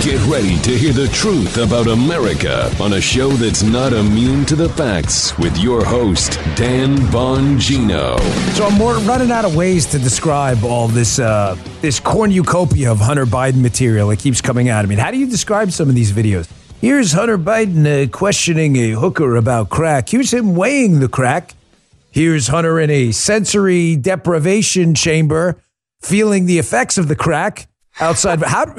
Get ready to hear the truth about America on a show that's not immune to the facts with your host, Dan Bongino. So I'm running out of ways to describe all this cornucopia of Hunter Biden material that keeps coming out. I mean, how do you describe some of these videos? Here's Hunter Biden questioning a hooker about crack. Here's him weighing the crack. Here's Hunter in a sensory deprivation chamber feeling the effects of the crack outside.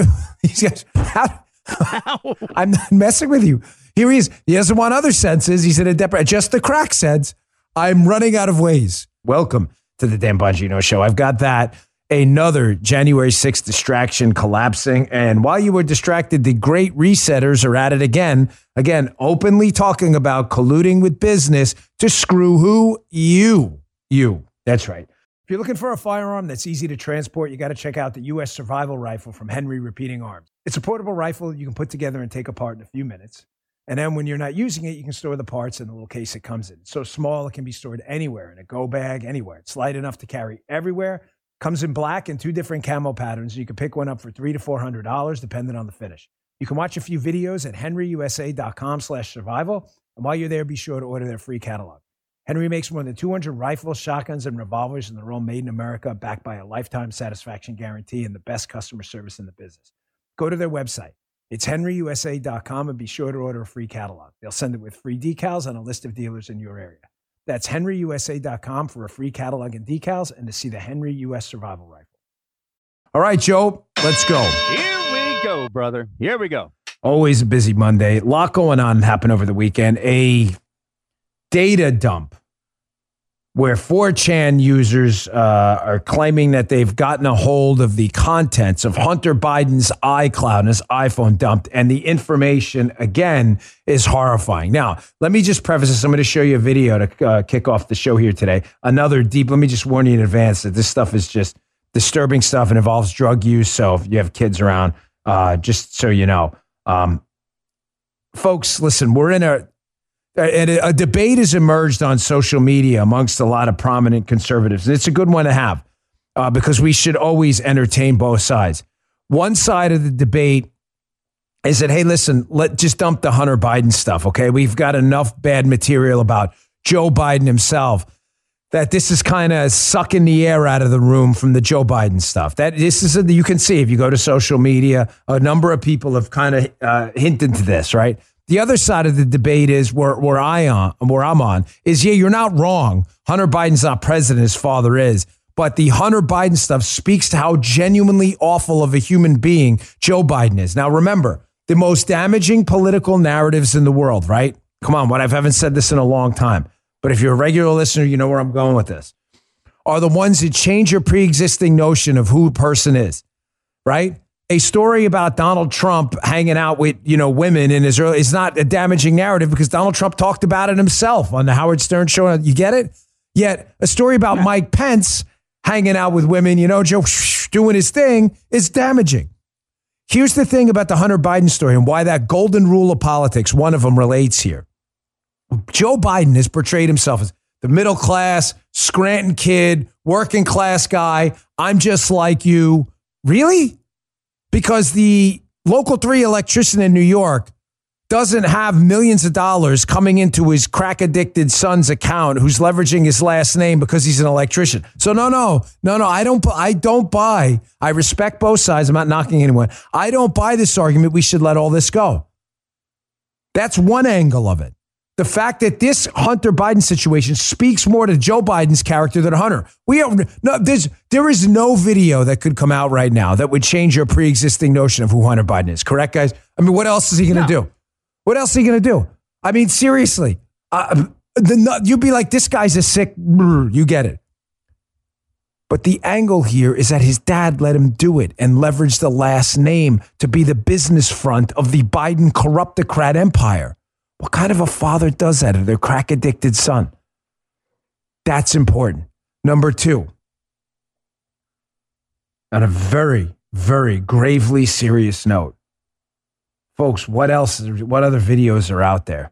I'm not messing with you. Here he is. He doesn't want other senses. He's in a just the crack sense. I'm running out of ways. Welcome to the Dan Bongino Show. I've got that. Another January 6th distraction collapsing. And while you were distracted, the great resetters are at it again. Again, openly talking about colluding with business to screw who? You. That's right. If you're looking for a firearm that's easy to transport, you got to check out the U.S. Survival Rifle from Henry Repeating Arms. It's a portable rifle you can put together and take apart in a few minutes. And then when you're not using it, you can store the parts in the little case it comes in. It's so small, it can be stored anywhere, in a go bag, anywhere. It's light enough to carry everywhere. Comes in black and 2 different camo patterns. You can pick one up for $300 to $400, depending on the finish. You can watch a few videos at henryusa.com/survival. And while you're there, be sure to order their free catalog. Henry makes more than 200 rifles, shotguns, and revolvers, and they're all made in America, backed by a lifetime satisfaction guarantee and the best customer service in the business. Go to their website. It's henryusa.com and be sure to order a free catalog. They'll send it with free decals and a list of dealers in your area. That's henryusa.com for a free catalog and decals and to see the Henry U.S. Survival Rifle. All right, Joe, let's go. Here we go, brother. Here we go. Always a busy Monday. A lot going on happened over the weekend. A data dump where 4chan users are claiming that they've gotten a hold of the contents of Hunter Biden's iCloud and his iPhone dumped, and the information, again, is horrifying. Now, let me just preface this. I'm going to show you a video to kick off the show here today. Let me just warn you in advance that this stuff is just disturbing stuff and involves drug use, so if you have kids around, just so you know. Folks, listen, we're in a debate has emerged on social media amongst a lot of prominent conservatives. And it's a good one to have because we should always entertain both sides. One side of the debate is that, hey, listen, just dump the Hunter Biden stuff, okay? We've got enough bad material about Joe Biden himself that this is kind of sucking the air out of the room from the Joe Biden stuff. You can see if you go to social media, a number of people have kind of hinted to this, right? The other side of the debate is where I'm on is, yeah, you're not wrong. Hunter Biden's not president, his father is. But the Hunter Biden stuff speaks to how genuinely awful of a human being Joe Biden is. Now, remember, the most damaging political narratives in the world, right? Come on, I haven't said this in a long time. But if you're a regular listener, you know where I'm going with this. Are the ones that change your pre-existing notion of who a person is, right? A story about Donald Trump hanging out with, women in Israel is not a damaging narrative because Donald Trump talked about it himself on the Howard Stern show. You get it? Yet a story about Mike Pence hanging out with women, Joe doing his thing is damaging. Here's the thing about the Hunter Biden story and why that golden rule of politics, one of them relates here. Joe Biden has portrayed himself as the middle class, Scranton kid, working class guy. I'm just like you. Really? Because the local 3 electrician in New York doesn't have millions of dollars coming into his crack-addicted son's account who's leveraging his last name because he's an electrician. So no, I don't buy. I respect both sides. I'm not knocking anyone. I don't buy this argument. We should let all this go. That's one angle of it. The fact that this Hunter Biden situation speaks more to Joe Biden's character than Hunter. There is no video that could come out right now that would change your pre-existing notion of who Hunter Biden is. Correct, guys? I mean, what else is he going to do? What else is he going to do? I mean, seriously. You'd be like, this guy's a sick, you get it. But the angle here is that his dad let him do it and leverage the last name to be the business front of the Biden corruptocrat empire. What kind of a father does that to their crack-addicted son? That's important. Number 2, on a very, very gravely serious note, folks, what other videos are out there?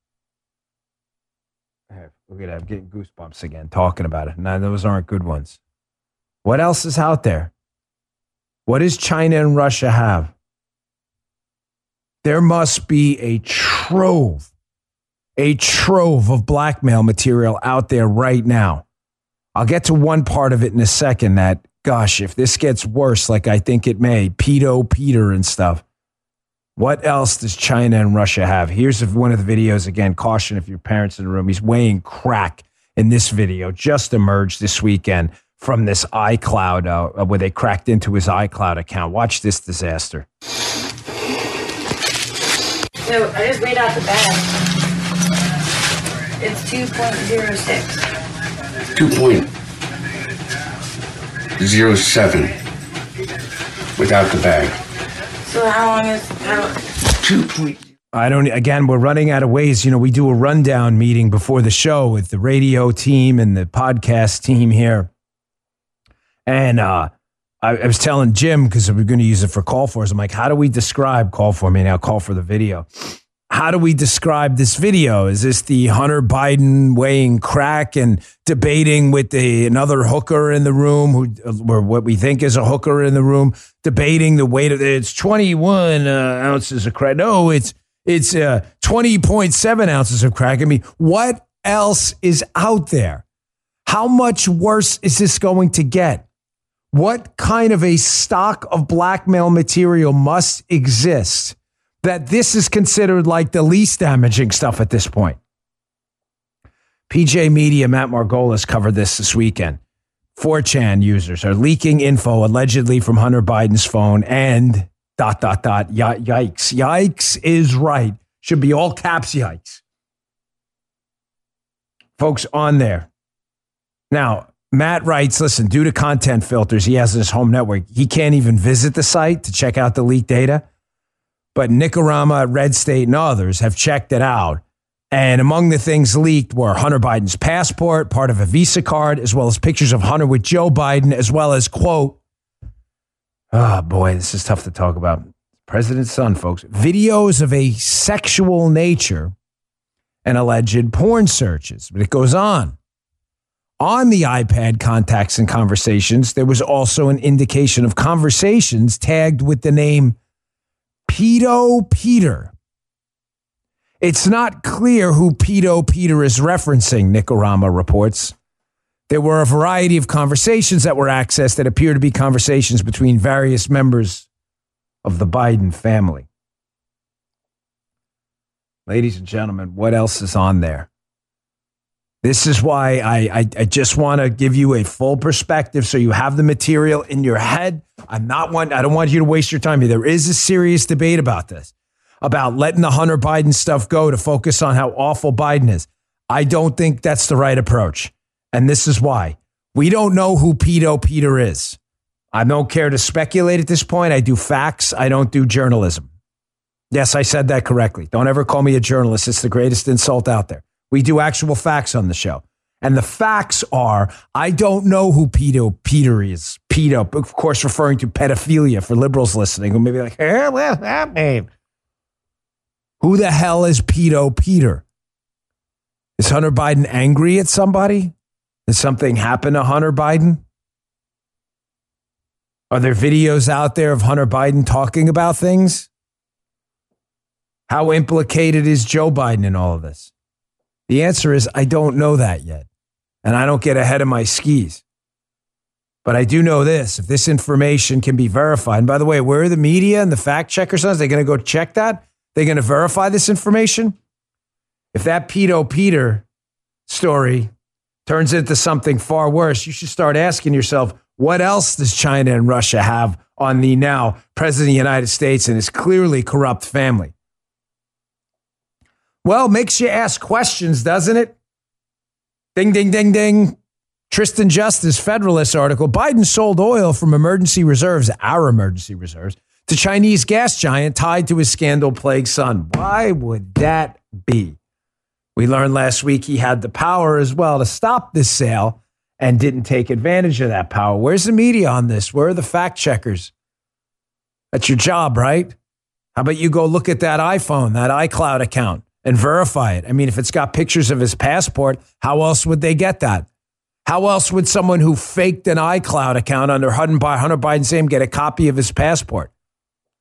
Look at that, I'm getting goosebumps again talking about it. No, those aren't good ones. What else is out there? What does China and Russia have? There must be a trove of blackmail material out there right now. I'll get to one part of it in a second that, gosh, if this gets worse, like I think it may, Pedo Peter and stuff, what else does China and Russia have? Here's one of the videos. Again, caution if your parents in the room. He's weighing crack in this video. Just emerged this weekend from this iCloud, where they cracked into his iCloud account. Watch this disaster. So I just weighed out the bag. It's 2.06. 2.07 without the bag. So how long is 2. Again, we're running out of ways. We do a rundown meeting before the show with the radio team and the podcast team here. And I was telling Jim, because we're going to use it for Call For Us, I'm like, how do we describe Call For Me now, Call For the video? How do we describe this video? Is this the Hunter Biden weighing crack and debating with another hooker in the room, or what we think is a hooker in the room, debating the weight of it's 21 ounces of crack? No, it's 20.7 ounces of crack. I mean, what else is out there? How much worse is this going to get? What kind of a stock of blackmail material must exist that this is considered like the least damaging stuff at this point? PJ Media, Matt Margolis covered this weekend. 4chan users are leaking info allegedly from Hunter Biden's phone and ... Yikes. Yikes is right. Should be all caps yikes. Folks on there. Now, Matt writes, listen, due to content filters he has in his home network, he can't even visit the site to check out the leaked data. But Nicorama, Red State, and others have checked it out. And among the things leaked were Hunter Biden's passport, part of a Visa card, as well as pictures of Hunter with Joe Biden, as well as, quote, oh boy, this is tough to talk about. President's son, folks. Videos of a sexual nature and alleged porn searches. But it goes on. On the iPad contacts and conversations, there was also an indication of conversations tagged with the name Pedo Peter. It's not clear who Pedo Peter is referencing, Nicorama reports. There were a variety of conversations that were accessed that appear to be conversations between various members of the Biden family. Ladies and gentlemen, what else is on there? This is why I just want to give you a full perspective so you have the material in your head. I don't want you to waste your time here. There is a serious debate about this, about letting the Hunter Biden stuff go to focus on how awful Biden is. I don't think that's the right approach. And this is why. We don't know who Pedo Peter is. I don't care to speculate at this point. I do facts. I don't do journalism. Yes, I said that correctly. Don't ever call me a journalist. It's the greatest insult out there. We do actual facts on the show. And the facts are, I don't know who Pedo Peter is. Pedo, of course, referring to pedophilia for liberals listening who may be like, hey, what's that mean? Who the hell is Pedo Peter? Is Hunter Biden angry at somebody? Did something happen to Hunter Biden? Are there videos out there of Hunter Biden talking about things? How implicated is Joe Biden in all of this? The answer is, I don't know that yet. And I don't get ahead of my skis. But I do know this. If this information can be verified, and by the way, where are the media and the fact checkers? Are they going to go check that? They're going to verify this information? If that Pedo Peter story turns into something far worse, you should start asking yourself, what else does China and Russia have on the now President of the United States and his clearly corrupt family? Well, makes you ask questions, doesn't it? Ding, ding, ding, ding. Tristan Justice, Federalist article. Biden sold oil from emergency reserves, our emergency reserves, to Chinese gas giant tied to his scandal-plagued son. Why would that be? We learned last week he had the power as well to stop this sale and didn't take advantage of that power. Where's the media on this? Where are the fact checkers? That's your job, right? How about you go look at that iPhone, that iCloud account, and verify it? I mean, if it's got pictures of his passport, how else would they get that? How else would someone who faked an iCloud account under Hunter Biden's name get a copy of his passport?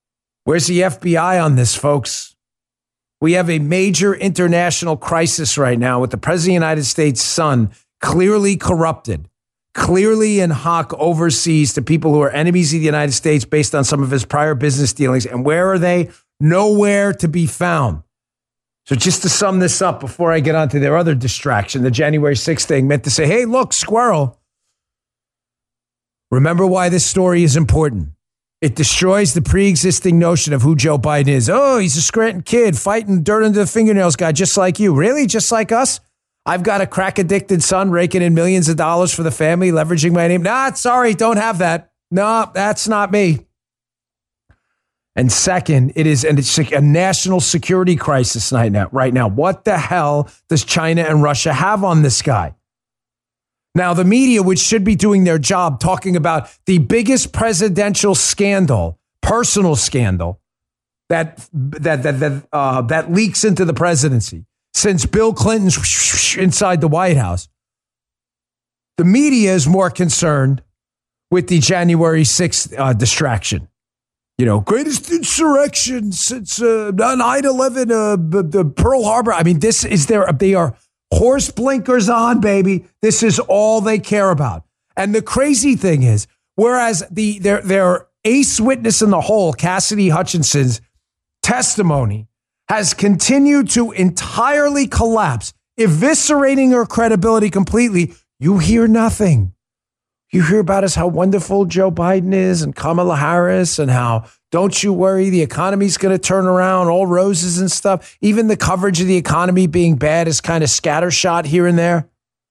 Where's the FBI on this, folks? We have a major international crisis right now with the President of the United States' son clearly corrupted, clearly in hock overseas to people who are enemies of the United States based on some of his prior business dealings. And where are they? Nowhere to be found. So just to sum this up before I get on to their other distraction, the January 6th thing meant to say, hey, look, squirrel. Remember why this story is important. It destroys the pre-existing notion of who Joe Biden is. Oh, he's a Scranton kid fighting dirt under the fingernails guy just like you. Really? Just like us? I've got a crack-addicted son raking in millions of dollars for the family, leveraging my name. Nah, sorry, don't have that. No, that's not me. And second, it's a national security crisis right now. What the hell does China and Russia have on this guy? Now, the media, which should be doing their job, talking about the biggest presidential scandal, personal scandal, that leaks into the presidency since Bill Clinton's inside the White House. The media is more concerned with the January 6th distraction. You know, greatest insurrection since 9/11, the Pearl Harbor. I mean, they are horse blinkers on, baby. This is all they care about. And the crazy thing is, whereas their ace witness in the hole, Cassidy Hutchinson's testimony, has continued to entirely collapse, eviscerating her credibility completely, you hear nothing. You hear about how wonderful Joe Biden is and Kamala Harris and how, don't you worry, the economy's going to turn around, all roses and stuff. Even the coverage of the economy being bad is kind of scattershot here and there.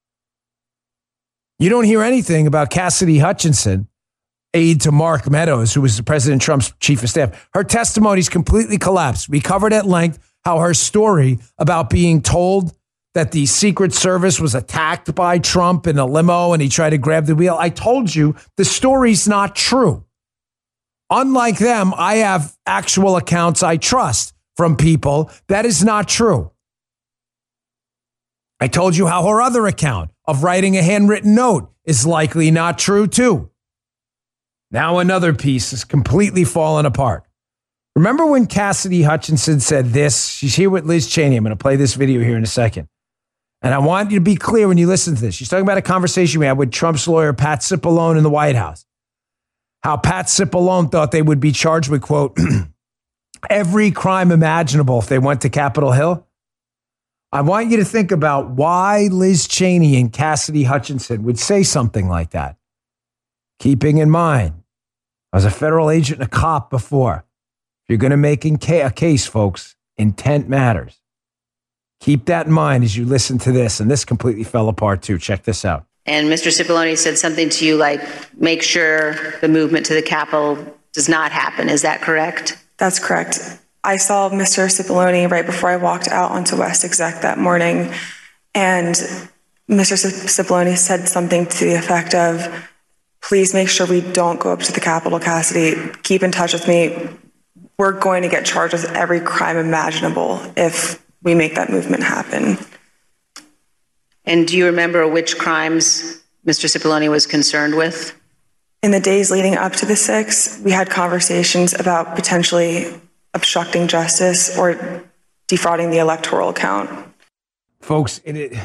You don't hear anything about Cassidy Hutchinson, aide to Mark Meadows, who was President Trump's chief of staff. Her testimony's completely collapsed. We covered at length how her story about being told that the Secret Service was attacked by Trump in a limo and he tried to grab the wheel. I told you the story's not true. Unlike them, I have actual accounts I trust from people. That is not true. I told you how her other account of writing a handwritten note is likely not true too. Now another piece is completely fallen apart. Remember when Cassidy Hutchinson said this? She's here with Liz Cheney. I'm going to play this video here in a second. And I want you to be clear when you listen to this. She's talking about a conversation we had with Trump's lawyer, Pat Cipollone, in the White House. How Pat Cipollone thought they would be charged with, quote, every crime imaginable if they went to Capitol Hill. I want you to think about why Liz Cheney and Cassidy Hutchinson would say something like that. Keeping in mind, I was a federal agent and a cop before. If you're going to make a case, folks, intent matters. Keep that in mind as you listen to this. And this completely fell apart, too. Check this out. And Mr. Cipollone said something to you like, make sure the movement to the Capitol does not happen. Is that correct? That's correct. I saw Mr. Cipollone right before I walked out onto West Exec that morning. And Mr. Cipollone said something to the effect of, please make sure we don't go up to the Capitol, Cassidy. Keep in touch with me. We're going to get charged with every crime imaginable if we make that movement happen. And do you remember which crimes Mr. Cipollone was concerned with? In the days leading up to the 6th, we had conversations about potentially obstructing justice or defrauding the electoral count. Folks,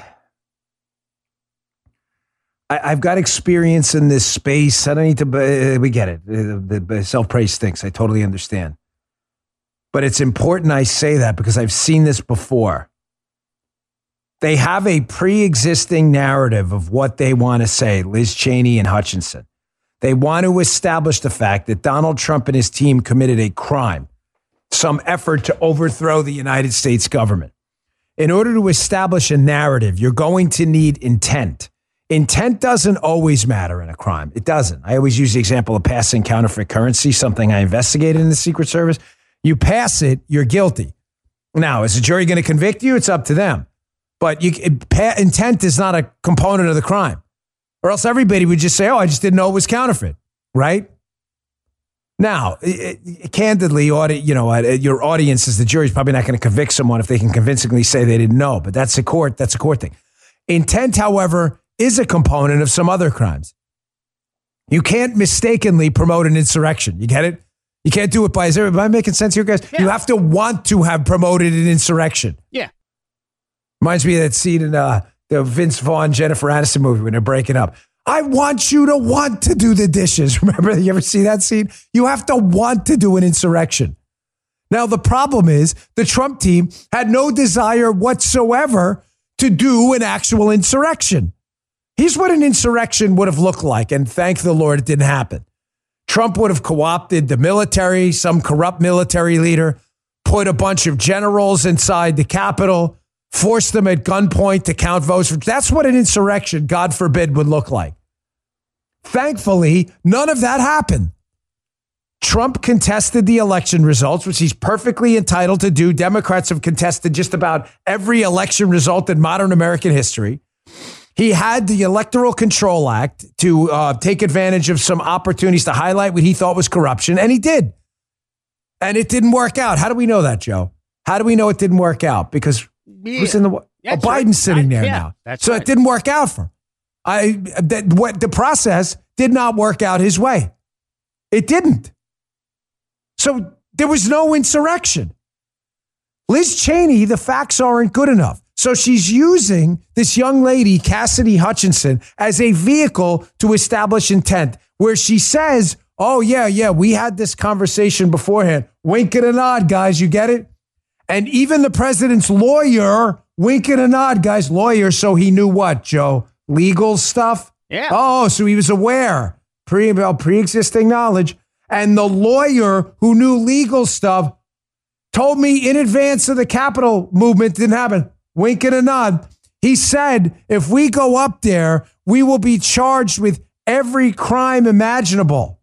I've got experience in this space. I don't need to, we get it. The self-praise stinks. I totally understand. But it's important I say that because I've seen this before. They have a pre-existing narrative of what they want to say, Liz Cheney and Hutchinson. They want to establish the fact that Donald Trump and his team committed a crime, some effort to overthrow the United States government. In order to establish a narrative, you're going to need intent. Intent doesn't always matter in a crime. It doesn't. I always use the example of passing counterfeit currency, something I investigated in the Secret Service. You pass it, you're guilty. Now, is the jury going to convict you? It's up to them. But intent is not a component of the crime. Or else everybody would just say, oh, I just didn't know it was counterfeit, right? Now, candidly, your audience as the jury is probably not going to convict someone if they can convincingly say they didn't know. But that's a court thing. Intent, however, is a component of some other crimes. You can't mistakenly promote an insurrection. You get it? You can't do it by, am I making sense here, guys? Yeah. You have to want to have promoted an insurrection. Yeah. Reminds me of that scene in the Vince Vaughn, Jennifer Aniston movie when they're breaking up. I want you to want to do the dishes. Remember, you ever see that scene? You have to want to do an insurrection. Now, the problem is the Trump team had no desire whatsoever to do an actual insurrection. Here's what an insurrection would have looked like, and thank the Lord it didn't happen. Trump would have co-opted the military, some corrupt military leader, put a bunch of generals inside the Capitol, forced them at gunpoint to count votes. That's what an insurrection, God forbid, would look like. Thankfully, none of that happened. Trump contested the election results, which he's perfectly entitled to do. Democrats have contested just about every election result in modern American history. He had the Electoral Control Act to take advantage of some opportunities to highlight what he thought was corruption, and he did. And it didn't work out. How do we know that, Joe? How do we know it didn't work out? Because who's in the Biden's right. sitting there now. So right. It didn't work out for him. The process did not work out his way. It didn't. So there was no insurrection. Liz Cheney, the facts aren't good enough. So she's using this young lady, Cassidy Hutchinson, as a vehicle to establish intent, where she says, oh, yeah, we had this conversation beforehand. Wink and a nod, guys, you get it? And even the president's lawyer, wink and a nod, guys, lawyer, so he knew what, Joe? Legal stuff? Yeah. Oh, so he was aware, pre-existing knowledge. And the lawyer who knew legal stuff told me in advance of the Capitol movement didn't happen. Wink and a nod. He said, if we go up there, we will be charged with every crime imaginable.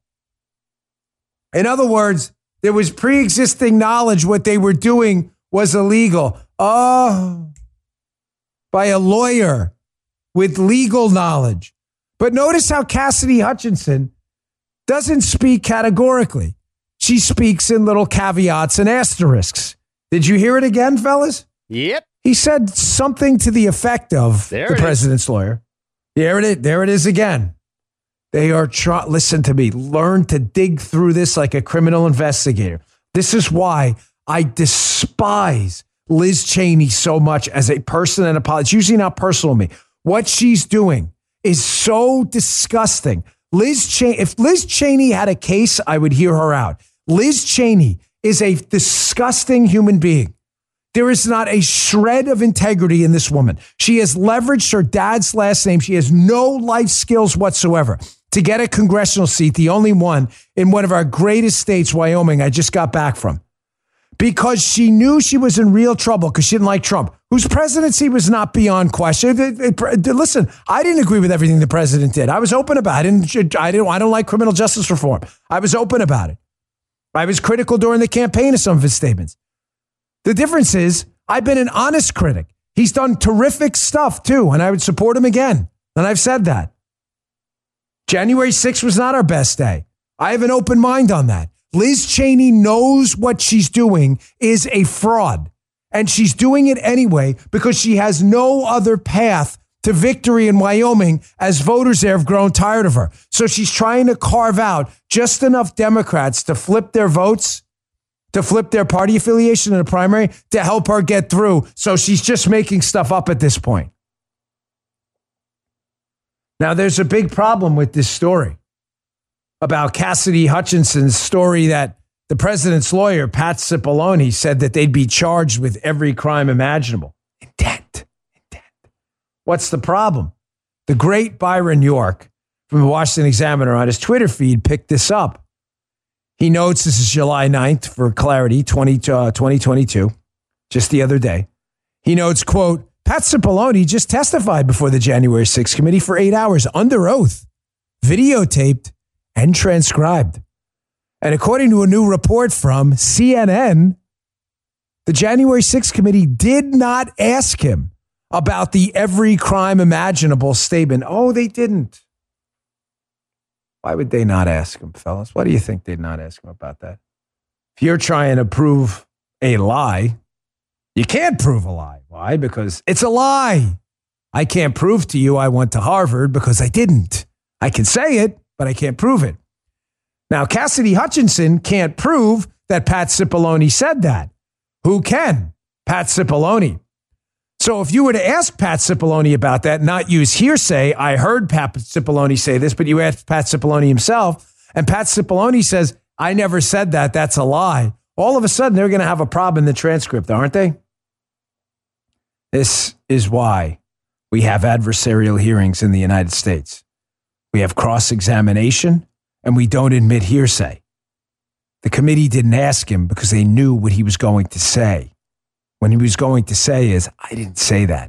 In other words, there was pre-existing knowledge what they were doing was illegal. Oh, by a lawyer with legal knowledge. But notice how Cassidy Hutchinson doesn't speak categorically. She speaks in little caveats and asterisks. Did you hear it again, fellas? Yep. He said something to the effect of the president's lawyer. There it is again. They are listen to me, learn to dig through this like a criminal investigator. This is why I despise Liz Cheney so much as a person and a politician. It's usually not personal to me. What she's doing is so disgusting. If Liz Cheney had a case, I would hear her out. Liz Cheney is a disgusting human being. There is not a shred of integrity in this woman. She has leveraged her dad's last name. She has no life skills whatsoever to get a congressional seat, the only one in one of our greatest states, Wyoming, I just got back from. Because she knew she was in real trouble because she didn't like Trump, whose presidency was not beyond question. Listen, I didn't agree with everything the president did. I was open about it. I don't like criminal justice reform. I was open about it. I was critical during the campaign of some of his statements. The difference is I've been an honest critic. He's done terrific stuff too, and I would support him again. And I've said that. January 6th was not our best day. I have an open mind on that. Liz Cheney knows what she's doing is a fraud, and she's doing it anyway because she has no other path to victory in Wyoming as voters there have grown tired of her. So she's trying to carve out just enough Democrats to flip their votes, to flip their party affiliation in a primary to help her get through. So she's just making stuff up at this point. Now, there's a big problem with this story about Cassidy Hutchinson's story that the president's lawyer, Pat Cipollone, said that they'd be charged with every crime imaginable. Intent. What's the problem? The great Byron York from the Washington Examiner on his Twitter feed picked this up. He notes this is July 9th for clarity, 2022, just the other day. He notes, quote, Pat Cipollone just testified before the January 6th committee for 8 hours under oath, videotaped and transcribed. And according to a new report from CNN, the January 6th committee did not ask him about the every crime imaginable statement. Oh, they didn't. Why would they not ask him, fellas? Why do you think they'd not ask him about that? If you're trying to prove a lie, you can't prove a lie. Why? Because it's a lie. I can't prove to you I went to Harvard because I didn't. I can say it, but I can't prove it. Now, Cassidy Hutchinson can't prove that Pat Cipollone said that. Who can? Pat Cipollone. So if you were to ask Pat Cipollone about that, not use hearsay, I heard Pat Cipollone say this, but you asked Pat Cipollone himself, and Pat Cipollone says, I never said that. That's a lie. All of a sudden, they're going to have a problem in the transcript, aren't they? This is why we have adversarial hearings in the United States. We have cross-examination, and we don't admit hearsay. The committee didn't ask him because they knew what he was going to say. When he was going to say is, I didn't say that.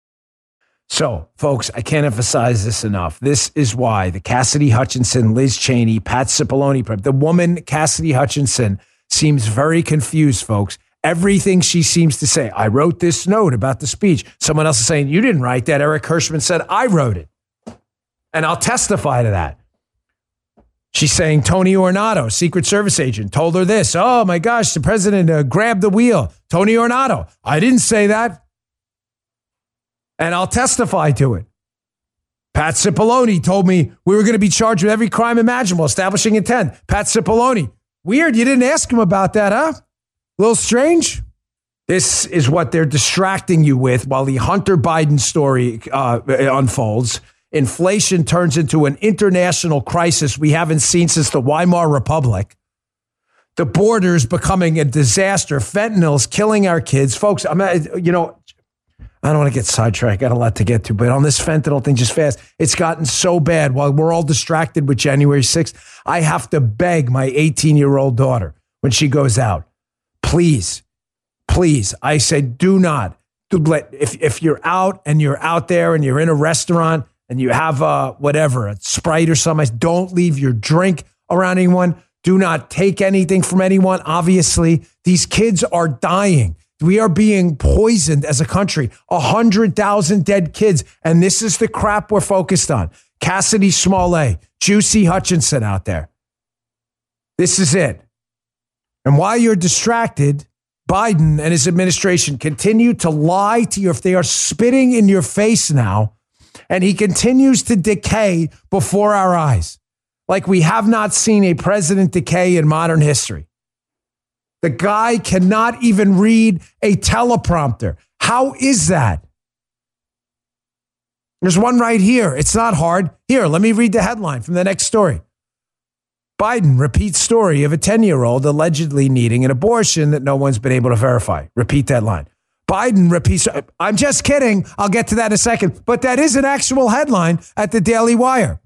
So, folks, I can't emphasize this enough. This is why the Cassidy Hutchinson, Liz Cheney, Pat Cipollone, the woman Cassidy Hutchinson seems very confused, folks. Everything she seems to say, I wrote this note about the speech. Someone else is saying, you didn't write that. Eric Hirschman said, I wrote it. And I'll testify to that. She's saying Tony Ornato, Secret Service agent, told her this. Oh, my gosh, the president grabbed the wheel. Tony Ornato. I didn't say that. And I'll testify to it. Pat Cipollone told me we were going to be charged with every crime imaginable, establishing intent. Pat Cipollone. Weird, you didn't ask him about that, huh? A little strange. This is what they're distracting you with while the Hunter Biden story unfolds. Inflation turns into an international crisis we haven't seen since the Weimar Republic. The border's becoming a disaster. Fentanyl's killing our kids. Folks, I don't want to get sidetracked. I got a lot to get to, but on this fentanyl thing, just fast, it's gotten so bad. While we're all distracted with January 6th, I have to beg my 18-year-old daughter when she goes out, please, I said, do not. If you're out and you're out there and you're in a restaurant and you have a Sprite or something, don't leave your drink around anyone. Do not take anything from anyone. Obviously, these kids are dying. We are being poisoned as a country. 100,000 dead kids. And this is the crap we're focused on. Cassidy Smollett, Juicy Hutchinson out there. This is it. And while you're distracted, Biden and his administration continue to lie to you. If they are spitting in your face now, and he continues to decay before our eyes, like we have not seen a president decay in modern history. The guy cannot even read a teleprompter. How is that? There's one right here. It's not hard. Here, let me read the headline from the next story. Biden repeats story of a 10-year-old allegedly needing an abortion that no one's been able to verify. Repeat that line. Biden repeats. I'm just kidding. I'll get to that in a second. But that is an actual headline at the Daily Wire.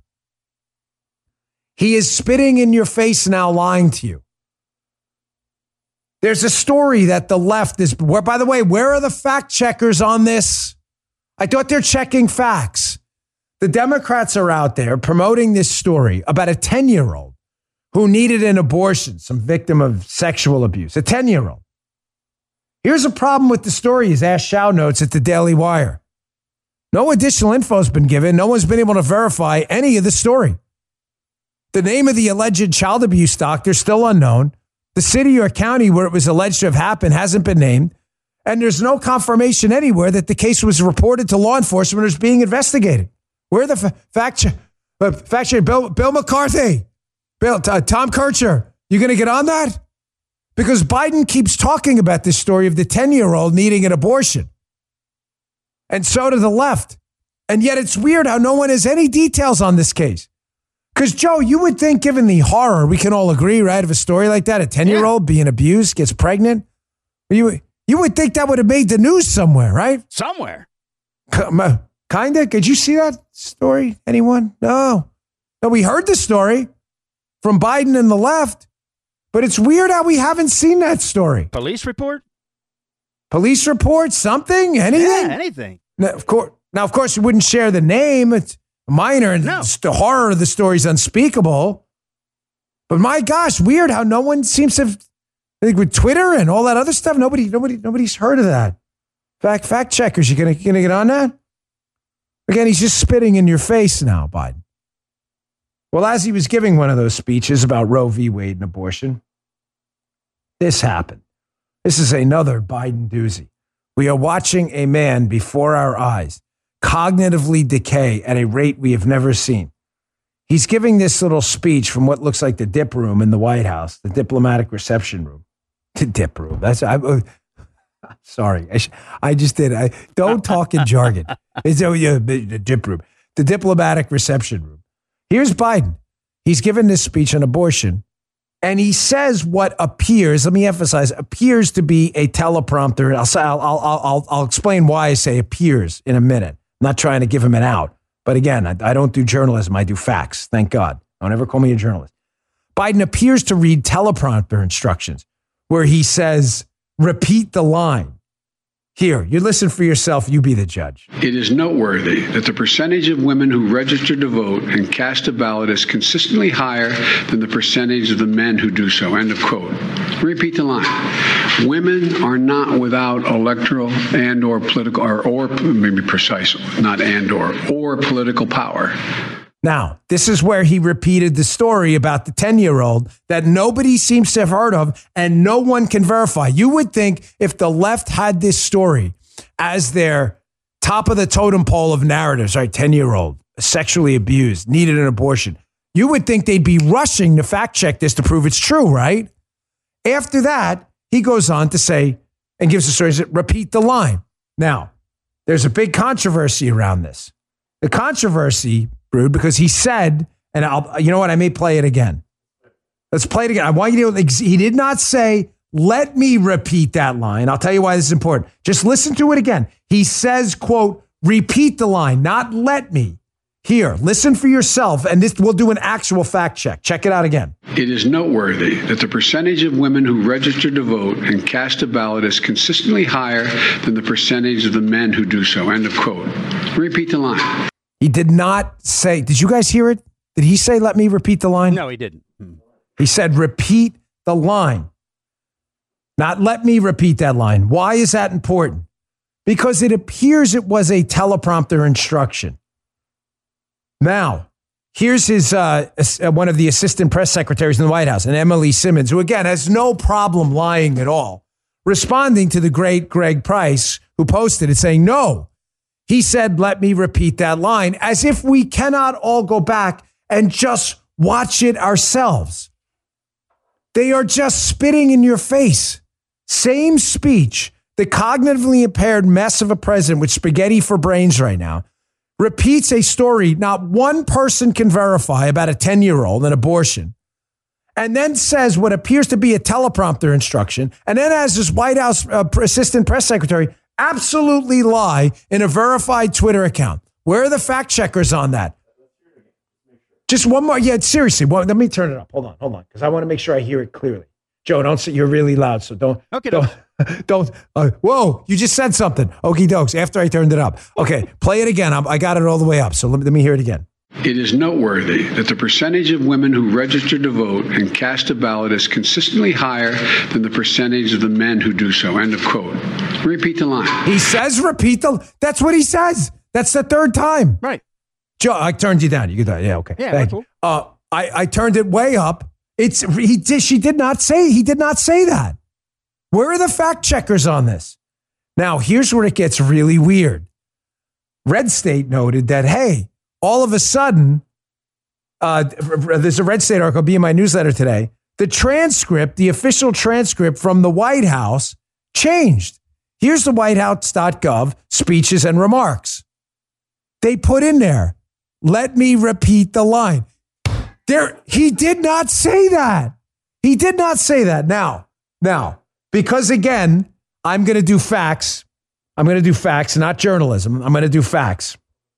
He is spitting in your face now, lying to you. There's a story that the left is, where, by the way, where are the fact checkers on this? I thought they're checking facts. The Democrats are out there promoting this story about a 10-year-old who needed an abortion, some victim of sexual abuse, a 10-year-old. Here's a problem with the story, as Ash Shao notes at the Daily Wire. No additional info has been given. No one's been able to verify any of the story. The name of the alleged child abuse doctor is still unknown. The city or county where it was alleged to have happened hasn't been named. And there's no confirmation anywhere that the case was reported to law enforcement or is being investigated. Where are the fact check? Bill McCarthy, Tom Kircher, you going to get on that? Because Biden keeps talking about this story of the 10-year-old needing an abortion. And so does the left. And yet it's weird how no one has any details on this case. Because, Joe, you would think, given the horror, we can all agree, right, of a story like that, a 10-year-old being abused, gets pregnant. You would think that would have made the news somewhere, right? Somewhere. Kind of. Did you see that story? Anyone? No, we heard the story from Biden and the left, but it's weird how we haven't seen that story. Police report? Police report? Something? Anything? Yeah, anything. Now, of course, you wouldn't share the name. It's minor, and the horror of the story is unspeakable. But my gosh, weird how no one seems to have, I think with Twitter and all that other stuff, nobody's heard of that. Fact checkers, you gonna get on that? Again, he's just spitting in your face now, Biden. Well, as he was giving one of those speeches about Roe v. Wade and abortion, this happened. This is another Biden doozy. We are watching a man before our eyes cognitively decay at a rate we have never seen. He's giving this little speech from what looks like the dip room in the White House, the diplomatic reception room. The dip room. Sorry. I just did. Don't talk in jargon. It's the dip room. The diplomatic reception room. Here's Biden. He's given this speech on abortion, and he says what appears, let me emphasize, appears to be a teleprompter. I'll explain why I say appears in a minute. I'm not trying to give him an out. But again, I don't do journalism. I do facts. Thank God. Don't ever call me a journalist. Biden appears to read teleprompter instructions where he says, repeat the line. Here, you listen for yourself. You be the judge. It is noteworthy that the percentage of women who register to vote and cast a ballot is consistently higher than the percentage of the men who do so. End of quote. Repeat the line. Women are not without electoral and or political, or maybe precise, not and or political power. Now, this is where he repeated the story about the 10-year-old that nobody seems to have heard of and no one can verify. You would think if the left had this story as their top of the totem pole of narratives, right? 10-year-old, sexually abused, needed an abortion. You would think they'd be rushing to fact check this to prove it's true, right? After that, he goes on to say, and gives the story, repeat the line. Now, there's a big controversy around this. The controversy, Brood, because he said, and you know what? I may play it again. Let's play it again. I want you to, he did not say, let me repeat that line. I'll tell you why this is important. Just listen to it again. He says, quote, repeat the line, not let me. Here, listen for yourself, and this we'll do an actual fact check. Check it out again. It is noteworthy that the percentage of women who register to vote and cast a ballot is consistently higher than the percentage of the men who do so. End of quote. Repeat the line. He did not say, did you guys hear it? Did he say, let me repeat the line? No, he didn't. He said, repeat the line. Not let me repeat that line. Why is that important? Because it appears it was a teleprompter instruction. Now, here's his one of the assistant press secretaries in the White House, and Emily Simmons, who, again, has no problem lying at all, responding to the great Greg Price, who posted it saying, no, he said, let me repeat that line, as if we cannot all go back and just watch it ourselves. They are just spitting in your face. Same speech, the cognitively impaired mess of a president with spaghetti for brains right now, repeats a story not one person can verify about a 10-year-old and abortion, and then says what appears to be a teleprompter instruction, and then has this White House assistant press secretary absolutely lie in a verified Twitter account. Where are the fact checkers on that? Just one more. Yeah, seriously. Well, let me turn it up. Hold on, because I want to make sure I hear it clearly. Joe, don't say you're really loud, so don't. Okay. Don't. Whoa, you just said something. Okie dokes. After I turned it up. Okay, play it again. I got it all the way up, so let me hear it again. It is noteworthy that the percentage of women who register to vote and cast a ballot is consistently higher than the percentage of the men who do so. End of quote. Repeat the line. He says that's what he says. That's the third time. Right. Joe, I turned you down. You could, yeah, okay. Yeah, thank cool. you. I turned it way up. She did not say that. Where are the fact checkers on this? Now, here's where it gets really weird. Red State noted that, hey, all of a sudden, there's a Red State article, be in my newsletter today. The official transcript from the White House changed. Here's the whitehouse.gov speeches and remarks. They put in there, let me repeat the line. He did not say that. He did not say that. Now, because again, I'm going to do facts. I'm going to do facts, not journalism. I'm going to do facts.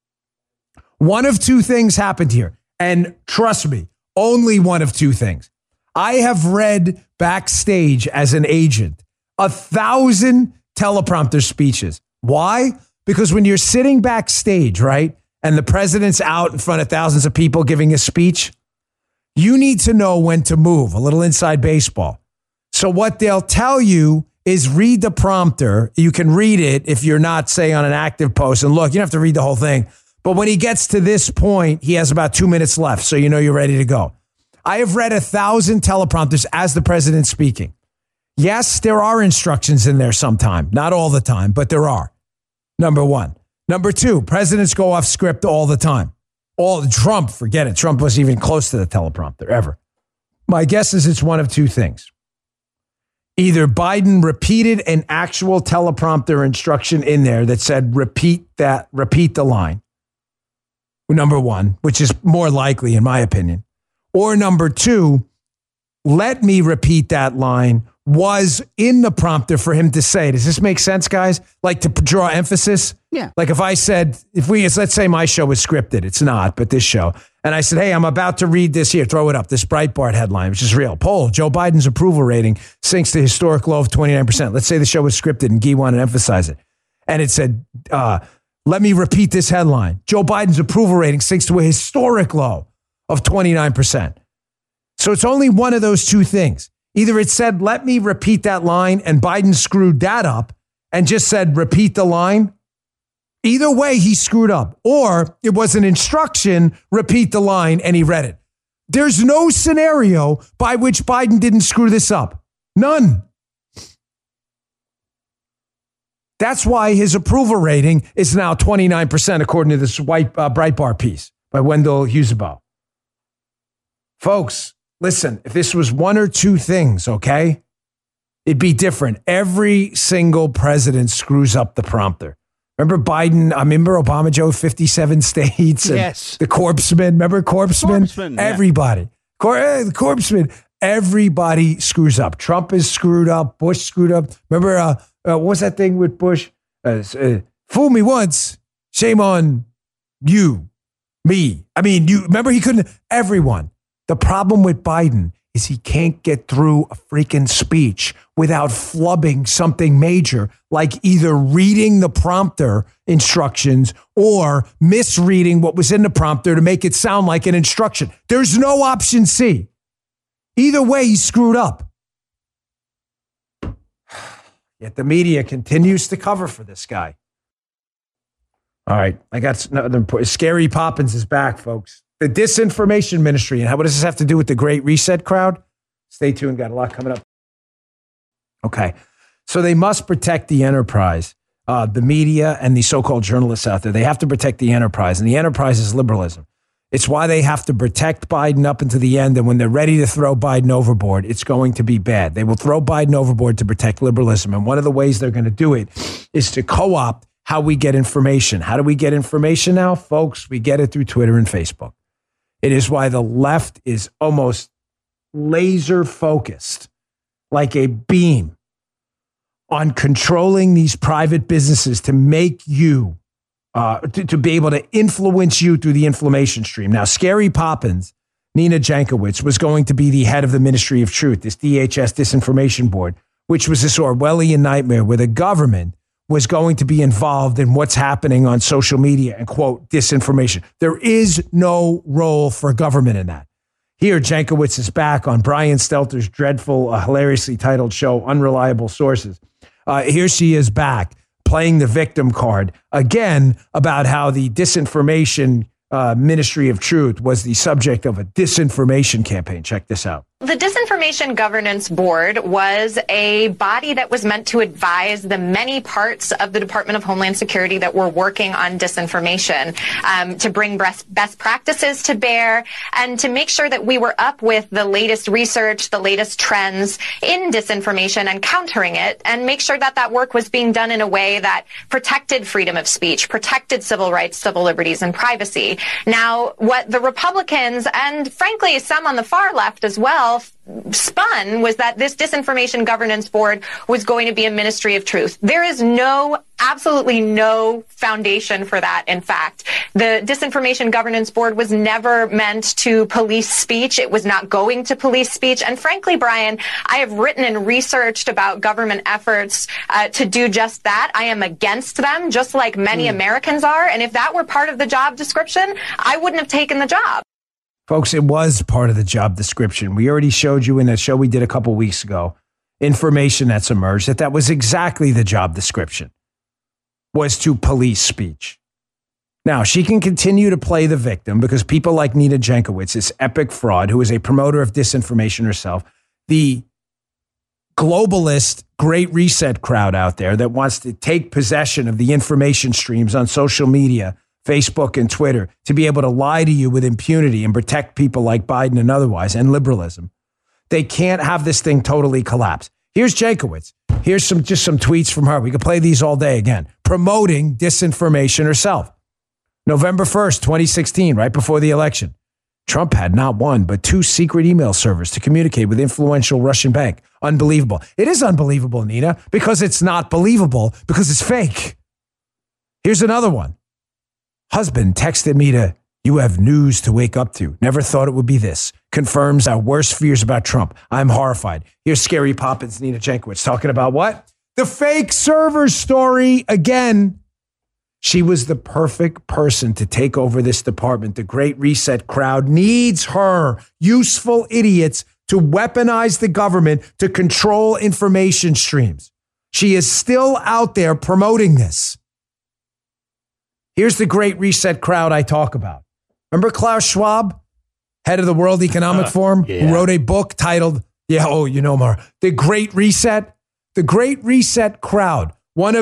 One of two things happened here. And trust me, only one of two things. I have read backstage as an agent 1,000 teleprompter speeches. Why? Because when you're sitting backstage, right, and the president's out in front of thousands of people giving a speech, you need to know when to move, a little inside baseball. So what they'll tell you is read the prompter. You can read it if you're not, say, on an active post. And look, you don't have to read the whole thing. But when he gets to this point, he has about 2 minutes left, so you know you're ready to go. I have read 1,000 teleprompters as the president's speaking. Yes, there are instructions in there sometime. Not all the time, but there are. Number one. Number two, presidents go off script all the time. all Trump, forget it. Trump wasn't even close to the teleprompter ever. My guess is it's one of two things. Either Biden repeated an actual teleprompter instruction in there that said, repeat the line. Number one, which is more likely in my opinion. Or number two, let me repeat that line was in the prompter for him to say. Does this make sense, guys? Like to draw emphasis? Yeah. Like if I said, let's say my show was scripted. It's not, but this show. And I said, hey, I'm about to read this here. Throw it up. This Breitbart headline, which is real. Poll, Joe Biden's approval rating sinks to historic low of 29%. Let's say the show was scripted and Guy wanted to emphasize it. And it said, let me repeat this headline. Joe Biden's approval rating sinks to a historic low of 29%. So it's only one of those two things. Either it said, let me repeat that line, and Biden screwed that up and just said, repeat the line. Either way, he screwed up. Or it was an instruction, repeat the line, and he read it. There's no scenario by which Biden didn't screw this up. None. That's why his approval rating is now 29%, according to this Breitbart piece by Wendell Husebø. Folks, listen, if this was one or two things, okay, it'd be different. Every single president screws up the prompter. Remember Biden? I remember Obama, Joe, 57 states. And yes. The Corpsman. Remember Corpsman? Everybody. Yeah. The Corpsman. Everybody screws up. Trump is screwed up. Bush screwed up. Remember, what was that thing with Bush? Fool me once, shame on you, me. I mean, you remember he couldn't, everyone. The problem with Biden is he can't get through a freaking speech without flubbing something major, like either reading the prompter instructions or misreading what was in the prompter to make it sound like an instruction. There's no option C. Either way, he screwed up. Yet the media continues to cover for this guy. All right, I got another point. Scary Poppins is back, folks. The disinformation ministry. And what does this have to do with the Great Reset crowd? Stay tuned. Got a lot coming up. Okay. So they must protect the enterprise, the media and the so-called journalists out there. They have to protect the enterprise. And the enterprise is liberalism. It's why they have to protect Biden up until the end. And when they're ready to throw Biden overboard, it's going to be bad. They will throw Biden overboard to protect liberalism. And one of the ways they're going to do it is to co-opt how we get information. How do we get information now? Folks, we get it through Twitter and Facebook. It is why the left is almost laser focused, like a beam, on controlling these private businesses to make you, to be able to influence you through the information stream. Now, Scary Poppins, Nina Jankowicz, was going to be the head of the Ministry of Truth, this DHS disinformation board, which was this Orwellian nightmare where the government was going to be involved in what's happening on social media and, quote, disinformation. There is no role for government in that. Here, Jankowicz is back on Brian Stelter's dreadful, hilariously titled show, Unreliable Sources. Here she is back playing the victim card again about how the disinformation Ministry of Truth was the subject of a disinformation campaign. Check this out. The Disinformation Governance Board was a body that was meant to advise the many parts of the Department of Homeland Security that were working on disinformation, to bring best practices to bear and to make sure that we were up with the latest research, the latest trends in disinformation and countering it, and make sure that that work was being done in a way that protected freedom of speech, protected civil rights, civil liberties, and privacy. Now, what the Republicans and frankly some on the far left as well spun was that this Disinformation Governance Board was going to be a Ministry of Truth. There is absolutely no foundation for that. In fact, the Disinformation Governance Board was never meant to police speech. It was not going to police speech. And frankly, Brian, I have written and researched about government efforts to do just that. I am against them, just like many Americans are. And if that were part of the job description, I wouldn't have taken the job. Folks, it was part of the job description. We already showed you in a show we did a couple weeks ago, information that's emerged, that was exactly the job description, was to police speech. Now, she can continue to play the victim because people like Nina Jankowicz, this epic fraud, who is a promoter of disinformation herself, the globalist Great Reset crowd out there that wants to take possession of the information streams on social media Facebook and Twitter, to be able to lie to you with impunity and protect people like Biden and otherwise, and liberalism. They can't have this thing totally collapse. Here's Jankowicz. Here's just some tweets from her. We could play these all day again. Promoting disinformation herself. November 1st, 2016, right before the election. Trump had not one, but 2 secret email servers to communicate with influential Russian bank. Unbelievable. It is unbelievable, Nina, because it's not believable, because it's fake. Here's another one. Husband texted me to, you have news to wake up to. Never thought it would be this. Confirms our worst fears about Trump. I'm horrified. Here's Scary Poppins, Nina Jankowicz, talking about what? The fake server story again. She was the perfect person to take over this department. The Great Reset crowd needs her, useful idiots, to weaponize the government to control information streams. She is still out there promoting this. Here's the Great Reset crowd I talk about. Remember Klaus Schwab, head of the World Economic Forum, who wrote a book titled, The Great Reset? The Great Reset crowd,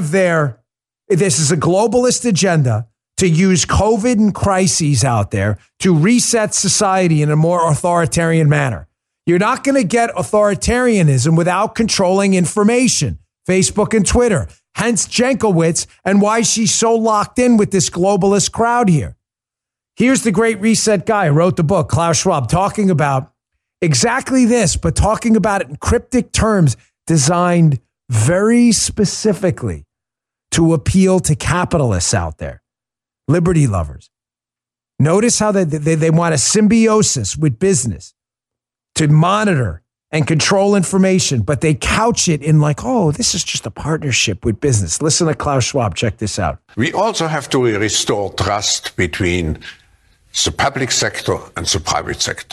this is a globalist agenda to use COVID and crises out there to reset society in a more authoritarian manner. You're not going to get authoritarianism without controlling information, Facebook and Twitter. Hence Jankowicz and why she's so locked in with this globalist crowd here. Here's the Great Reset guy who wrote the book, Klaus Schwab, talking about exactly this, but talking about it in cryptic terms designed very specifically to appeal to capitalists out there, liberty lovers. Notice how they want a symbiosis with business to monitor and control information, but they couch it in like, oh, this is just a partnership with business. Listen to Klaus Schwab. Check this out. We also have to restore trust between the public sector and the private sector.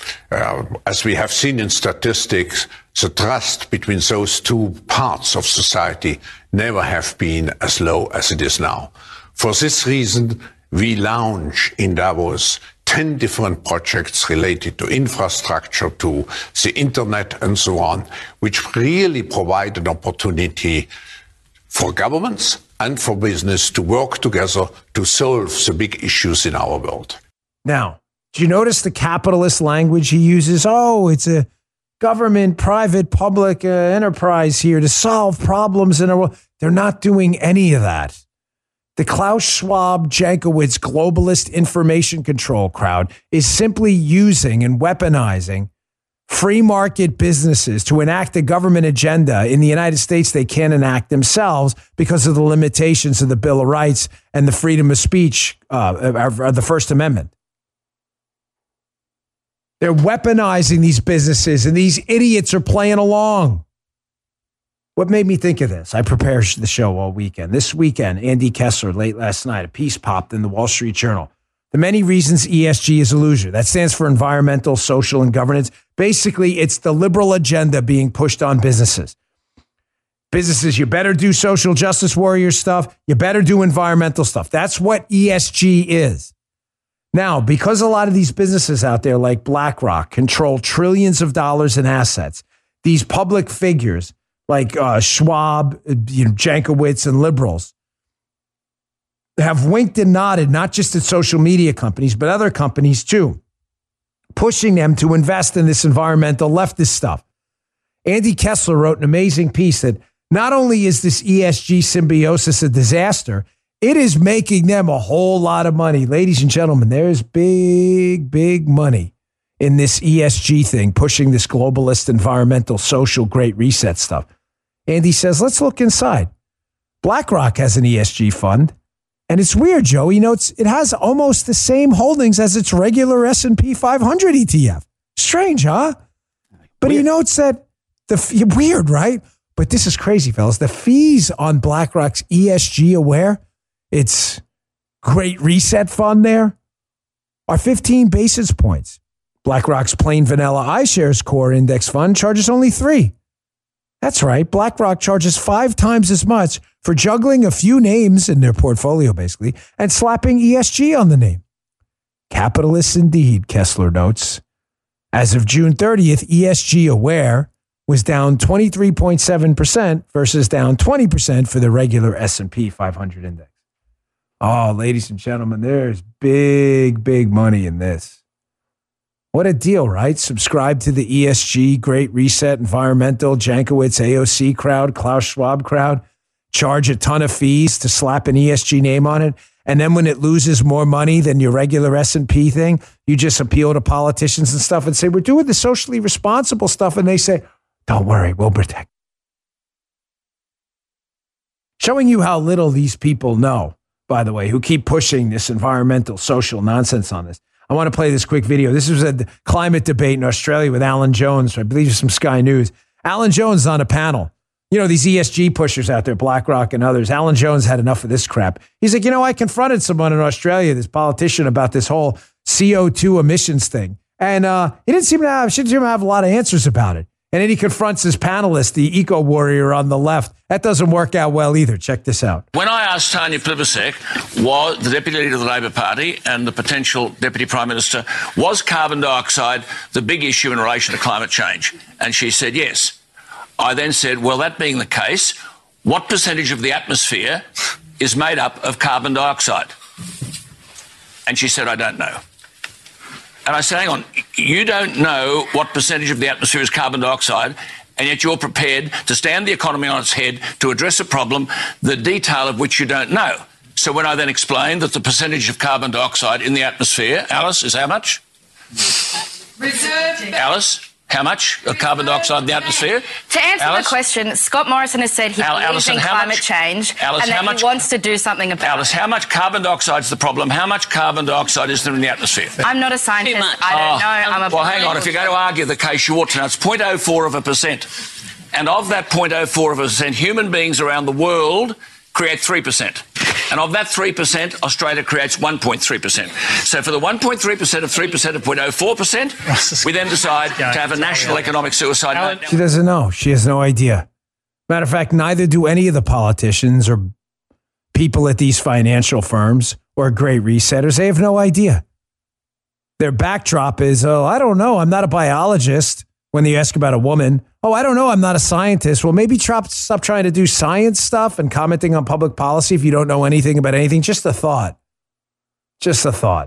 As we have seen in statistics, the trust between those two parts of society never have been as low as it is now. For this reason, we launch in Davos 10 different projects related to infrastructure, to the internet and so on, which really provide an opportunity for governments and for business to work together to solve the big issues in our world. Now, do you notice the capitalist language he uses? Oh, it's a government, private, public enterprise here to solve problems in our world. They're not doing any of that. The Klaus Schwab, Jankowicz, globalist information control crowd is simply using and weaponizing free market businesses to enact a government agenda in the United States they can't enact themselves because of the limitations of the Bill of Rights and the freedom of speech of the First Amendment. They're weaponizing these businesses, and these idiots are playing along. What made me think of this? I prepared the show all weekend. This weekend, Andy Kessler, late last night, a piece popped in the Wall Street Journal. The many reasons ESG is a loser. That stands for environmental, social, and governance. Basically, it's the liberal agenda being pushed on businesses. Businesses, you better do social justice warrior stuff. You better do environmental stuff. That's what ESG is. Now, because a lot of these businesses out there like BlackRock control trillions of dollars in assets, these public figures like Schwab, Jankowicz, and liberals have winked and nodded, not just at social media companies, but other companies too, pushing them to invest in this environmental leftist stuff. Andy Kessler wrote an amazing piece that not only is this ESG symbiosis a disaster, it is making them a whole lot of money. Ladies and gentlemen, there's big, big money in this ESG thing, pushing this globalist, environmental, social, great reset stuff. Andy says, let's look inside. BlackRock has an ESG fund. And it's weird, Joe. It has almost the same holdings as its regular S&P 500 ETF. Strange, huh? But he notes that weird, right? But this is crazy, fellas. The fees on BlackRock's ESG Aware, its Great Reset fund there, are 15 basis points. BlackRock's plain vanilla iShares Core Index Fund charges only 3. That's right. BlackRock charges 5 times as much for juggling a few names in their portfolio, basically, and slapping ESG on the name. Capitalists indeed, Kessler notes. As of June 30th, ESG Aware was down 23.7% versus down 20% for the regular S&P 500 index. Oh, ladies and gentlemen, there's big, big money in this. What a deal, right? Subscribe to the ESG, Great Reset, Environmental, Jankowitz, AOC crowd, Klaus Schwab crowd. Charge a ton of fees to slap an ESG name on it. And then when it loses more money than your regular S&P thing, you just appeal to politicians and stuff and say, we're doing the socially responsible stuff. And they say, don't worry, we'll protect. Showing you how little these people know, by the way, who keep pushing this environmental, social nonsense on this. I want to play this quick video. This was a climate debate in Australia with Alan Jones, I believe it's from Sky News. Alan Jones is on a panel. You know, these ESG pushers out there, BlackRock and others. Alan Jones had enough of this crap. He's like, I confronted someone in Australia, this politician, about this whole CO2 emissions thing. And he didn't seem to have a lot of answers about it. And then he confronts his panelist, the eco warrior on the left. That doesn't work out well either. Check this out. When I asked Tanya Plibersek, was the Deputy Leader of the Labor Party and the potential Deputy Prime Minister, was carbon dioxide the big issue in relation to climate change? And she said yes. I then said, well, that being the case, what percentage of the atmosphere is made up of carbon dioxide? And she said, I don't know. And I said, hang on, you don't know what percentage of the atmosphere is carbon dioxide, and yet you're prepared to stand the economy on its head to address a problem, the detail of which you don't know. So when I then explained that the percentage of carbon dioxide in the atmosphere, Alice, is how much? Alice? How much of carbon dioxide in the atmosphere? To answer the question, Scott Morrison has said he believes in climate change and that he wants to do something about it. Alice, how much carbon dioxide is the problem? How much carbon dioxide is there in the atmosphere? I'm not a scientist. I don't know. Well, hang on. If you're going to argue the case, you ought to know. It's 0.04%. And of that 0.04%, human beings around the world create 3%. And of that 3%, Australia creates 1.3%. So for the 1.3% of 3% of 0.04%, we then decide to have a national economic suicide. She doesn't know. She has no idea. Matter of fact, neither do any of the politicians or people at these financial firms or great resetters. They have no idea. Their backdrop is, oh, I don't know. I'm not a biologist. When you ask about a woman, oh, I don't know. I'm not a scientist. Well, maybe stop trying to do science stuff and commenting on public policy if you don't know anything about anything. Just a thought. Just a thought.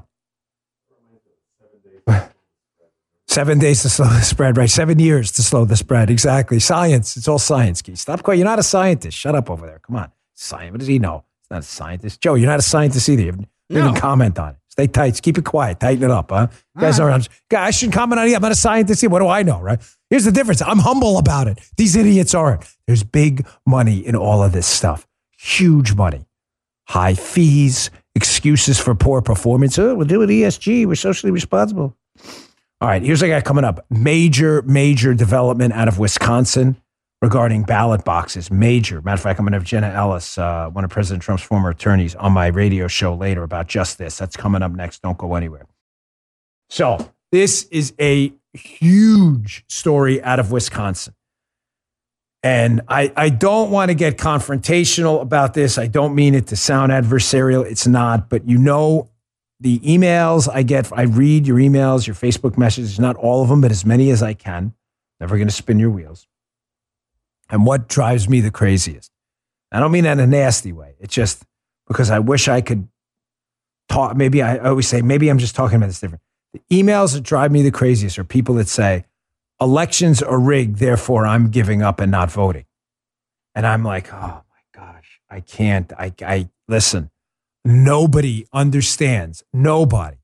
7 days to slow the spread, right? 7 years to slow the spread. Exactly. Science. It's all science, Keith. Stop quiet. You're not a scientist. Shut up over there. Come on. Science. What does he know? He's not a scientist. Joe, you're not a scientist either. You didn't comment on it. Stay tight. Keep it quiet. Tighten it up, huh? You guys aren't. I shouldn't comment on it. I'm not a scientist. What do I know, right? Here's the difference. I'm humble about it. These idiots aren't. There's big money in all of this stuff. Huge money. High fees, excuses for poor performance. Oh, we'll do it ESG. We're socially responsible. All right, here's what I got coming up. Major development out of Wisconsin regarding ballot boxes. Major. Matter of fact, I'm going to have Jenna Ellis, one of President Trump's former attorneys, on my radio show later about just this. That's coming up next. Don't go anywhere. So this is a huge story out of Wisconsin. And I don't want to get confrontational about this. I don't mean it to sound adversarial. It's not. But you know, the emails I get, I read your emails, your Facebook messages, not all of them, but as many as I can. Never going to spin your wheels. And what drives me the craziest, I don't mean that in a nasty way. It's just because I wish I could talk. Maybe I always say, maybe I'm just talking about this different. The emails that drive me the craziest are people that say, elections are rigged, therefore I'm giving up and not voting. And I'm like, oh my gosh, I can't. I listen, nobody understands, nobody.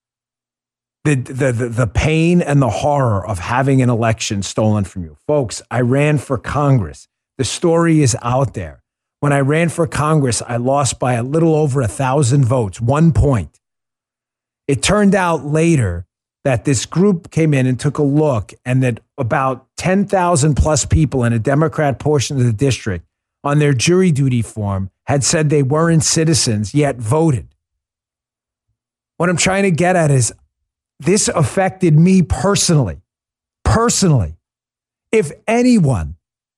The pain and the horror of having an election stolen from you. Folks, I ran for Congress. The story is out there. When I ran for Congress, I lost by a little over 1,000 votes, 1 point. It turned out later that this group came in and took a look, and that about 10,000 plus people in a Democrat portion of the district on their jury duty form had said they weren't citizens, yet voted. What I'm trying to get at is, this affected me personally. Personally. If anyone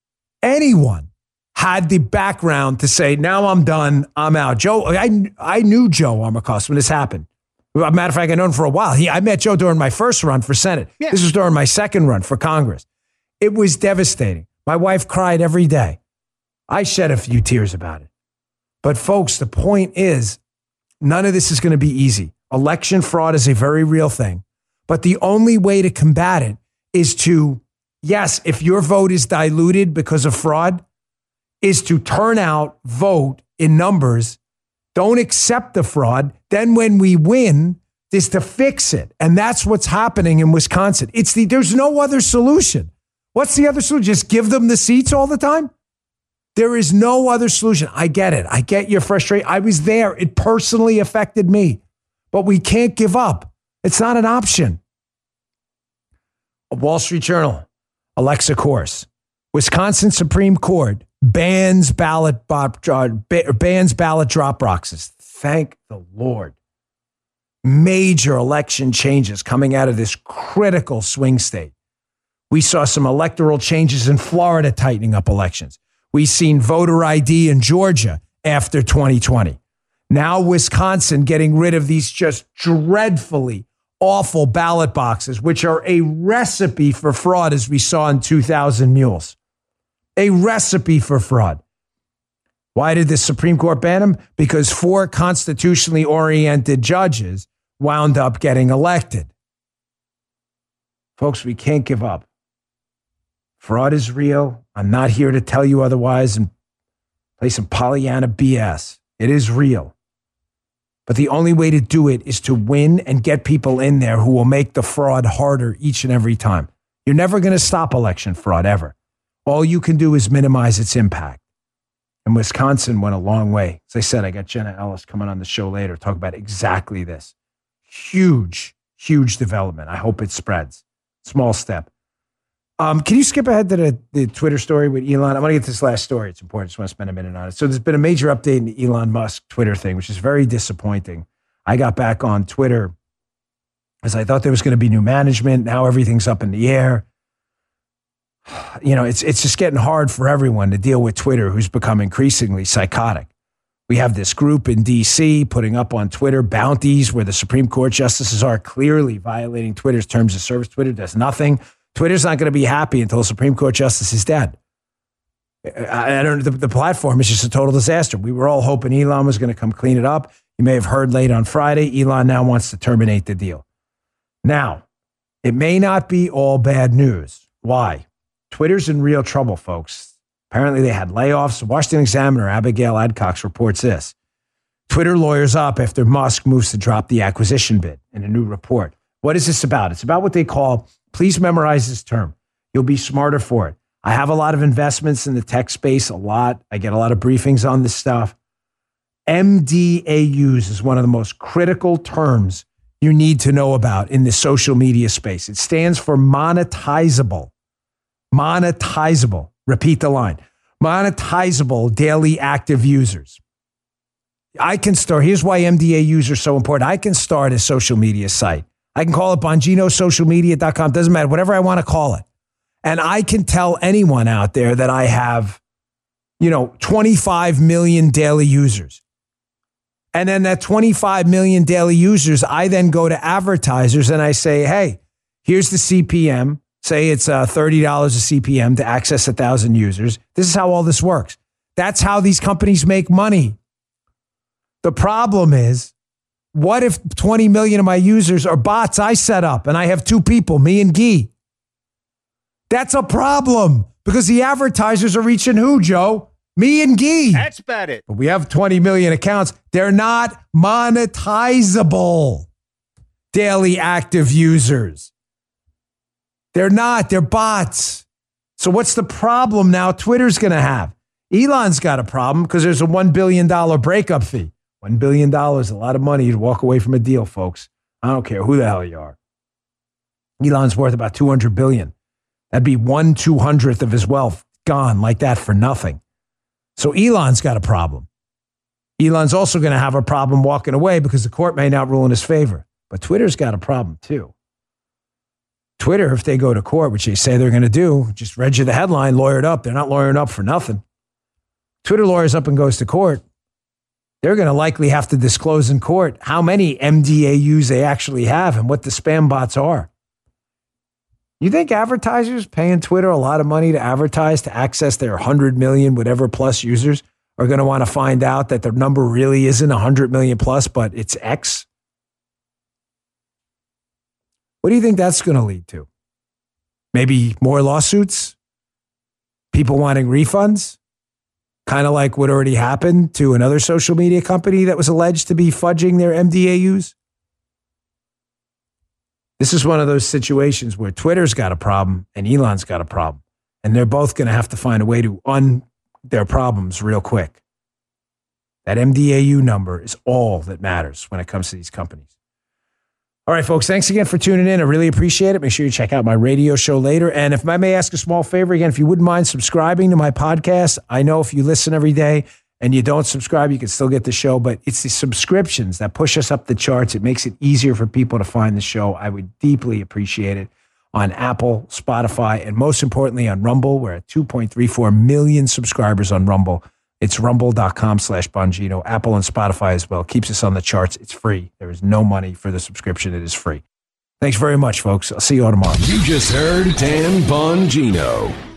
had the background to say, now I'm done, I'm out. Joe, I knew Joe Armacost when this happened. Matter of fact, I know him for a while. I met Joe during my first run for Senate. Yeah. This was during my second run for Congress. It was devastating. My wife cried every day. I shed a few tears about it. But folks, the point is, None of this is going to be easy. Election fraud is a very real thing. But the only way to combat it is to, yes, if your vote is diluted because of fraud, is to turn out, vote in numbers, don't accept the fraud. Then when we win, is to fix it. And that's what's happening in Wisconsin. There's no other solution. What's the other solution? Just give them the seats all the time? There is no other solution. I get it. I get your frustration. I was there. It personally affected me. But we can't give up. It's not an option. Wall Street Journal, Alexa Course. Wisconsin Supreme Court bans ballot drop boxes. Thank the Lord. Major election changes coming out of this critical swing state. We saw some electoral changes in Florida tightening up elections. We've seen voter ID in Georgia after 2020. Now Wisconsin getting rid of these just dreadfully awful ballot boxes, which are a recipe for fraud, as we saw in 2000 Mules. A recipe for fraud. Why did the Supreme Court ban them? Because 4 constitutionally oriented judges wound up getting elected. Folks, we can't give up. Fraud is real. I'm not here to tell you otherwise and play some Pollyanna BS. It is real. But the only way to do it is to win and get people in there who will make the fraud harder each and every time. You're never going to stop election fraud, ever. All you can do is minimize its impact. And Wisconsin went a long way. As I said, I got Jenna Ellis coming on the show later to talk about exactly this. Huge, huge development. I hope it spreads. Small step. Can you skip ahead to the Twitter story with Elon? I want to get to this last story. It's important. I just want to spend a minute on it. So there's been a major update in the Elon Musk Twitter thing, which is very disappointing. I got back on Twitter as I thought there was going to be new management. Now everything's up in the air. You know, it's just getting hard for everyone to deal with Twitter, who's become increasingly psychotic. We have this group in D.C. putting up on Twitter bounties where the Supreme Court justices are clearly violating Twitter's terms of service. Twitter does nothing. Twitter's not going to be happy until the Supreme Court justice is dead. The platform is just a total disaster. We were all hoping Elon was going to come clean it up. You may have heard late on Friday, Elon now wants to terminate the deal. Now, it may not be all bad news. Why? Twitter's in real trouble, folks. Apparently they had layoffs. The Washington Examiner, Abigail Adcox, reports this. Twitter lawyers up after Musk moves to drop the acquisition bid in a new report. What is this about? It's about what they call, please memorize this term. You'll be smarter for it. I have a lot of investments in the tech space, a lot. I get a lot of briefings on this stuff. MDAUs is one of the most critical terms you need to know about in the social media space. It stands for monetizable. Monetizable. Repeat the line. Monetizable daily active users. Here's why MDAUs are so important. I can start a social media site. I can call it BonginoSocialMedia.com. Doesn't matter. Whatever I want to call it. And I can tell anyone out there that I have, 25 million daily users. And then that 25 million daily users, I then go to advertisers and I say, hey, here's the CPM. Say it's $30 a CPM to access 1,000 users. This is how all this works. That's how these companies make money. The problem is, what if 20 million of my users are bots I set up and I have 2 people, me and Guy? That's a problem because the advertisers are reaching who, Joe? Me and Guy. That's about it. But we have 20 million accounts. They're not monetizable daily active users. They're not. They're bots. So what's the problem now Twitter's going to have? Elon's got a problem because there's a $1 billion breakup fee. $1 billion, a lot of money to walk away from a deal, folks. I don't care who the hell you are. Elon's worth about $200 billion. That'd be 1/200th of his wealth gone like that for nothing. So Elon's got a problem. Elon's also going to have a problem walking away because the court may not rule in his favor. But Twitter's got a problem too. Twitter, if they go to court, which they say they're going to do, just read you the headline, lawyered up. They're not lawyering up for nothing. Twitter lawyers up and goes to court. They're going to likely have to disclose in court how many MDAUs they actually have and what the spam bots are. You think advertisers paying Twitter a lot of money to advertise to access their 100 million, whatever plus users, are going to want to find out that the number really isn't 100 million plus, but it's X? What do you think that's going to lead to? Maybe more lawsuits? People wanting refunds? Kind of like what already happened to another social media company that was alleged to be fudging their MDAUs? This is one of those situations where Twitter's got a problem and Elon's got a problem. And they're both going to have to find a way to their problems real quick. That MDAU number is all that matters when it comes to these companies. All right, folks, thanks again for tuning in. I really appreciate it. Make sure you check out my radio show later. And if I may ask a small favor again, if you wouldn't mind subscribing to my podcast. I know if you listen every day and you don't subscribe, you can still get the show, but it's the subscriptions that push us up the charts. It makes it easier for people to find the show. I would deeply appreciate it on Apple, Spotify, and most importantly on Rumble. We're at 2.34 million subscribers on Rumble. It's rumble.com/Bongino. Apple and Spotify as well. Keeps us on the charts. It's free. There is no money for the subscription. It is free. Thanks very much, folks. I'll see you all tomorrow. You just heard Dan Bongino.